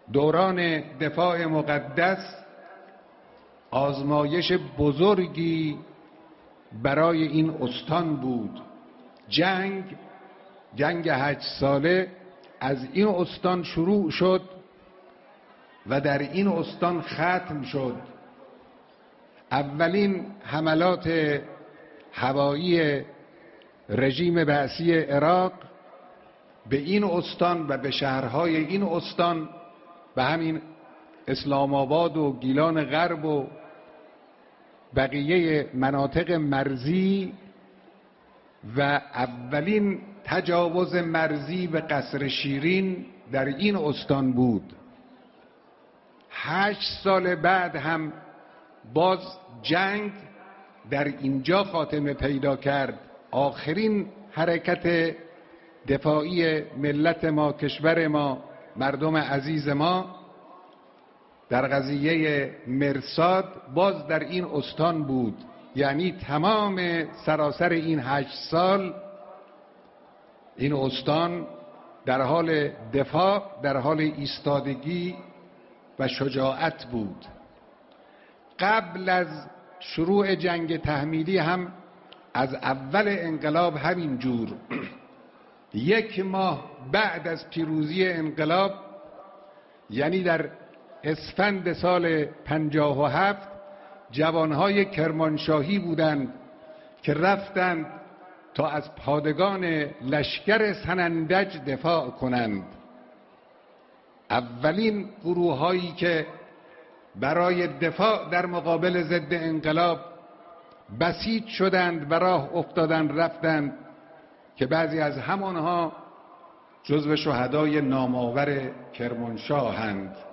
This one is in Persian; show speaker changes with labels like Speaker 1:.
Speaker 1: دوران دفاع مقدس آزمایش بزرگی برای این استان بود. جنگ 8 ساله از این استان شروع شد و در این استان ختم شد. اولین حملات هوایی رژیم بعثی عراق به این استان و به شهرهای این استان و همین اسلام آباد و گیلان غرب و بقیه مناطق مرزی و اولین تجاوز مرزی به قصر شیرین در این استان بود. 8 سال بعد هم باز جنگ در اینجا خاتمه پیدا کرد. آخرین حرکت دفاعی ملت ما، کشور ما، مردم عزیز ما در قضیه مرصاد باز در این استان بود. یعنی تمام سراسر این 8 سال این استان در حال دفاع، در حال ایستادگی و شجاعت بود. قبل از شروع جنگ تحمیلی هم از اول انقلاب همین جور 1 ماه بعد از پیروزی انقلاب، یعنی در اسفند سال 57 جوانهای کرمانشاهی بودند که رفتند تا از پادگان لشکر سنندج دفاع کنند. اولین گروه‌هایی که برای دفاع در مقابل ضد انقلاب بسیج شدند و راه افتادند رفتند که بعضی از همانها جزو شهدای نامآور کرمانشاهند.